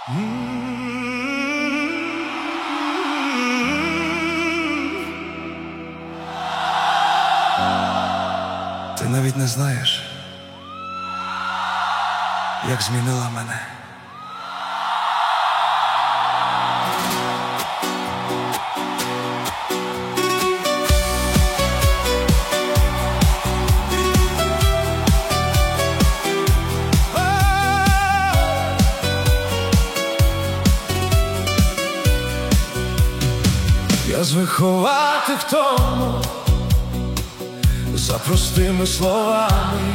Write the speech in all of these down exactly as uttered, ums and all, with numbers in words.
Ти навіть не знаєш, як змінила мене. Я звик ховати втому за простими словами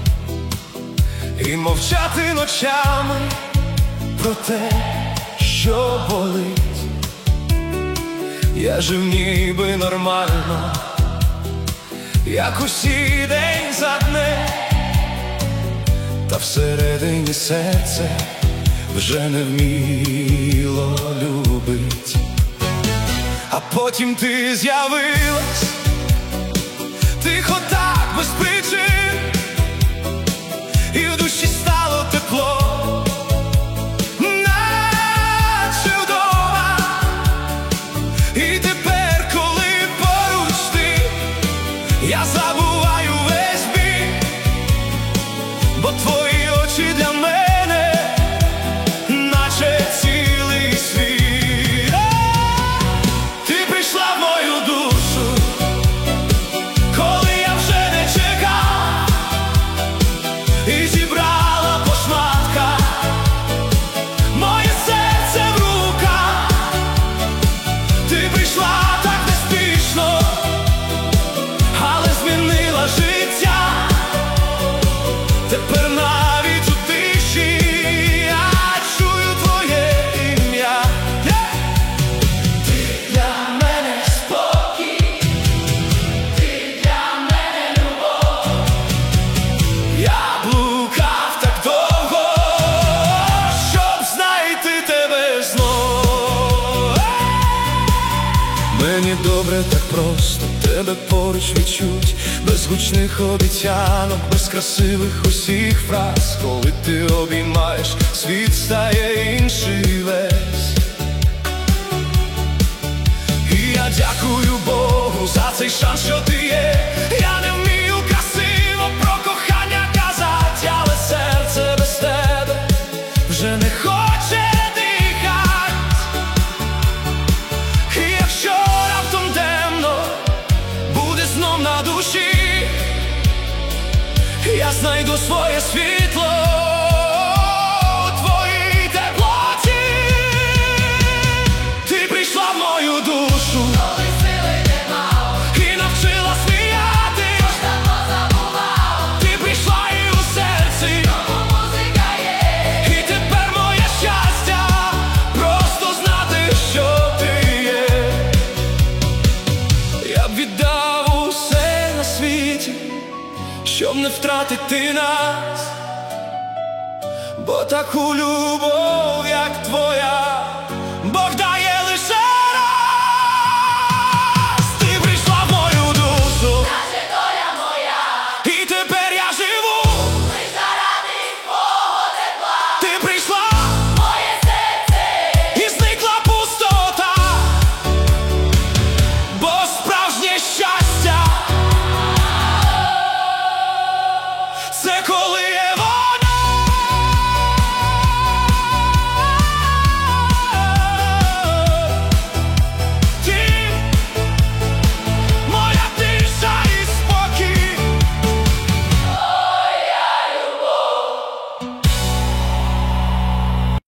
і мовчати ночами про те, що болить. Я жив ніби нормально, як усі день за днем, та всередині серце вже не вміло любить. А потім ти з'явилась, тихо так, без причин, і в душі стало тепло, наче вдома. І тепер, коли поруч ти, я забуваю весь біль, бо твої очі для мене наче цілий світ. І зібрала по шматках моє серце в руках. Ти прийшла так неспішно, але змінила життя. Тепер навіть у тиші я чую твоє ім'я. Ти для мене спокій, ти для мене любов. Я блукав так довго, щоб знайти тебе знов. Мені добре так просто тебе поруч відчуть, без гучних обіцянок, без красивих усіх фраз. Коли ти обіймаєш, світ стає інший весь. І я дякую Богу за цей шанс, що ти є. Я не вмію красиво про кохання казати, але серце без тебе вже не хоче дихать. І якщо раптом темно буде знов на душі, я знайду своє світло у твоїй теплоті. Ти прийшла в мою душу, коли сили не мав, і навчила сміятись, тож давно забував. Ти прийшла і у серці, тому музика є. І тепер моє щастя просто знати, що ти є. Я б віддав усе на світі, щоб не втратити нас, бо таку любов, як твоя,